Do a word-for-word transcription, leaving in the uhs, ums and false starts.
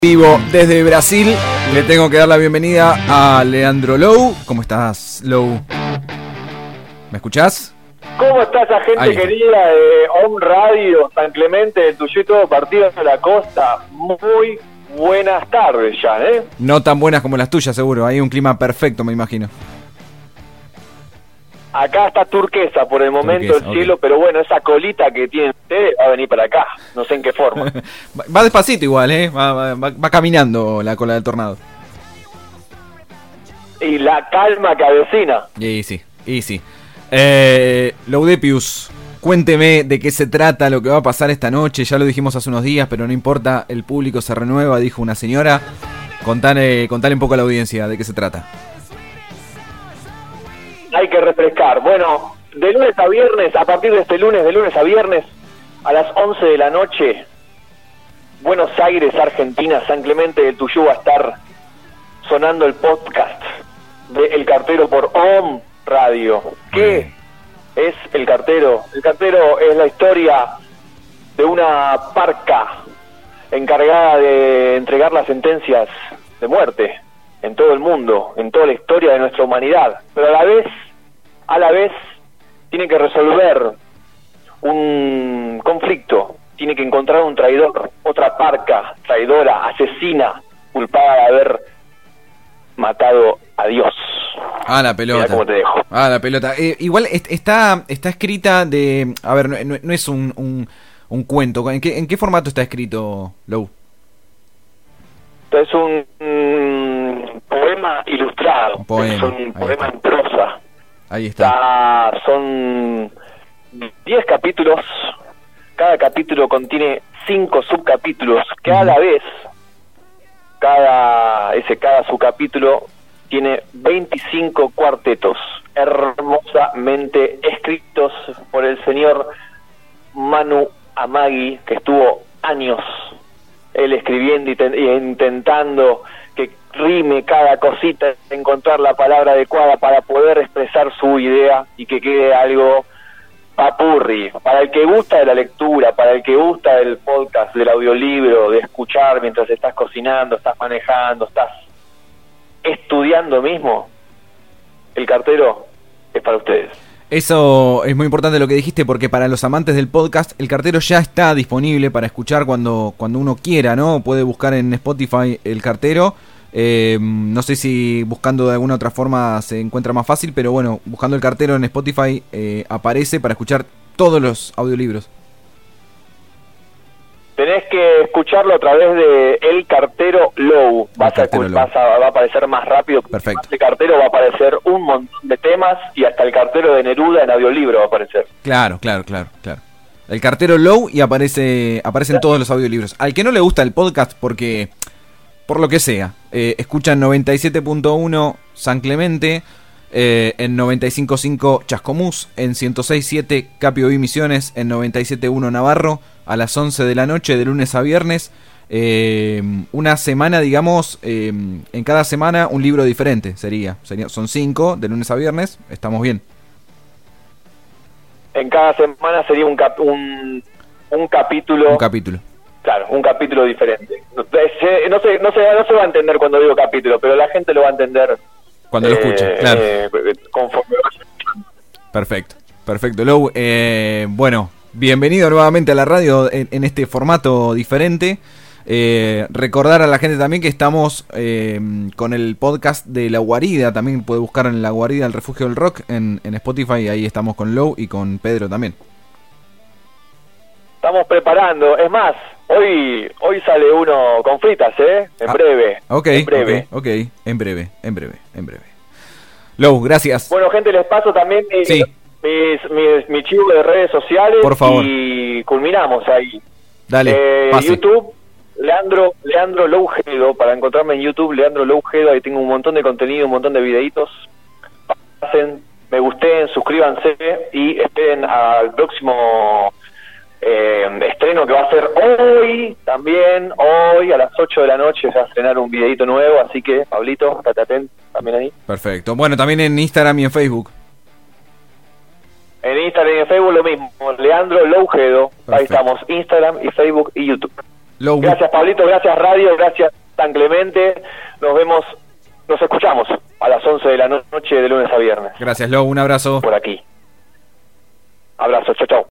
Vivo desde Brasil, le tengo que dar la bienvenida a Leandro Lou. ¿Cómo estás, Lou? ¿Me escuchás? ¿Cómo está esa gente Ahí está. querida de Home Radio, San Clemente, de Tuyú y todo, partidos de la costa? Muy buenas tardes ya, ¿eh? No tan buenas como las tuyas, seguro. Hay un clima perfecto, me imagino. Acá está turquesa por el momento Turquesa, el cielo, okay. Pero bueno, esa colita que tienen ustedes va a venir para acá, no sé en qué forma. va, va despacito igual, ¿eh? Va, va, va caminando la cola del tornado. Y la calma que avecina. Y sí, y sí. Eh, Loudepius, cuénteme de qué se trata, lo que va a pasar esta noche. Ya lo dijimos hace unos días, pero no importa, el público se renueva, dijo una señora. Contale, contale un poco a la audiencia de qué se trata. Hay que refrescar. Bueno, de lunes a viernes, a partir de este lunes, de lunes a viernes, a las once de la noche, Buenos Aires, Argentina, San Clemente del Tuyú va a estar sonando el podcast de El Cartero por Home Radio. ¿Qué es El Cartero? El Cartero es la historia de una parca encargada de entregar las sentencias de muerte en todo el mundo, en toda la historia de nuestra humanidad, pero a la vez, a la vez, tiene que resolver un conflicto, tiene que encontrar un traidor, otra parca traidora, asesina, culpada de haber matado a Dios. Ah, la pelota. Mirá cómo te dejo. Ah, la pelota. Eh, igual est- está está escrita de... A ver, no, no, no es un, un, un cuento. ¿En qué, ¿En qué formato está escrito, Lou? Es un, un poema ilustrado, Un poema, es un ahí poema está. en prosa. Ahí está. Está, son diez capítulos, cada capítulo contiene cinco subcapítulos, que a la vez, cada ese cada subcapítulo tiene veinticinco cuartetos, hermosamente escritos por el señor Manu Amagui, que estuvo años él escribiendo y, ten, y intentando que rime cada cosita, encontrar la palabra adecuada para poder expresar su idea y que quede algo papurri. Para el que gusta de la lectura, para el que gusta del podcast, del audiolibro, de escuchar mientras estás cocinando, estás manejando, estás estudiando mismo, El Cartero es para ustedes. Eso es muy importante lo que dijiste, porque para los amantes del podcast, El Cartero ya está disponible para escuchar cuando, cuando uno quiera, ¿no? Puede buscar en Spotify El Cartero. Eh, no sé si buscando de alguna otra forma se encuentra más fácil, pero bueno, buscando El Cartero en Spotify eh, aparece para escuchar todos los audiolibros. Tenés que escucharlo a través de El Cartero Low. Vas, a, Cartero Low. vas a, va a aparecer más rápido. Perfecto. El Cartero va a aparecer un montón de temas y hasta El Cartero de Neruda en audiolibro va a aparecer. Claro, claro, claro, claro. El Cartero Low y aparece aparecen todos los audiolibros. Al que no le gusta el podcast porque, por lo que sea, eh, escuchan noventa y siete punto uno San Clemente, eh, en noventa y cinco punto cinco Chascomús, en ciento seis punto siete Capio y Misiones, en noventa y siete punto uno Navarro, a las once de la noche de lunes a viernes. Eh, una semana, digamos, eh, en cada semana un libro diferente sería. sería son cinco de lunes a viernes, estamos bien. En cada semana sería un, cap, un, un capítulo. Un capítulo. Claro, un capítulo diferente. No se, no, se, no, se, no se va a entender cuando digo capítulo, pero la gente lo va a entender cuando lo escucha, claro. Eh, conforme vaya. Perfecto, perfecto, Lou. Eh, bueno, bienvenido nuevamente a la radio en, en este formato diferente. Eh, recordar a la gente también que estamos eh, con el podcast de La Guarida. También puede buscar en La Guarida, el Refugio del Rock, en, en Spotify. Ahí estamos con Lou y con Pedro también. Estamos preparando, es más, hoy hoy sale uno con fritas, ¿eh? En ah, breve. Ok, en breve. ok, ok, en breve, en breve, en breve. Lou, gracias. Bueno, gente, les paso también mi, Sí. mis, mis, mi chivo de redes sociales. Por favor. Y culminamos ahí. Dale, eh, pase. YouTube, Leandro, Leandro Loujedo, para encontrarme en YouTube, Leandro Loujedo, ahí tengo un montón de contenido, un montón de videitos. Pasen, me gusten, suscríbanse y esperen al próximo eh, estreno que va a ser hoy, también, hoy a las ocho de la noche se va a estrenar un videito nuevo, así que, Pablito, estate atento también ahí. Perfecto. Bueno, también en Instagram y en Facebook. En Instagram y en Facebook lo mismo, Leandro Loujedo, ahí Perfecto. estamos, Instagram y Facebook y YouTube. Lou. Gracias, Pablito, gracias, Radio, gracias, San Clemente. Nos vemos, nos escuchamos a las once de la noche de lunes a viernes. Gracias, Lou, un abrazo. Por aquí. Abrazo, chau, chau.